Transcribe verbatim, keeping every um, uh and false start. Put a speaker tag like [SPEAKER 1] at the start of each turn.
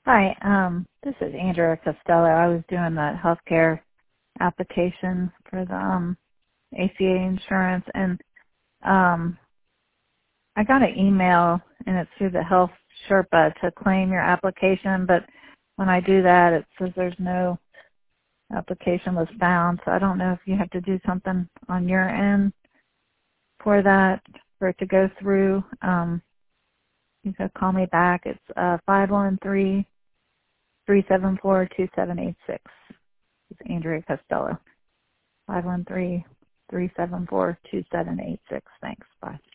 [SPEAKER 1] Hi, um, this is Andrea Costello. I was doing the healthcare application for the um, A C A insurance, and um, I got an email, and it's through the Health Sherpa to claim your application, but when I do that, it says there's no application was found, so I don't know if you have to do something on your end for that, for it to go through. Um, you can call me back. It's uh, five one three, three seven four, two seven eight six. It's Andrea Costello. five one three, three seven four, two seven eight six. Thanks. Bye.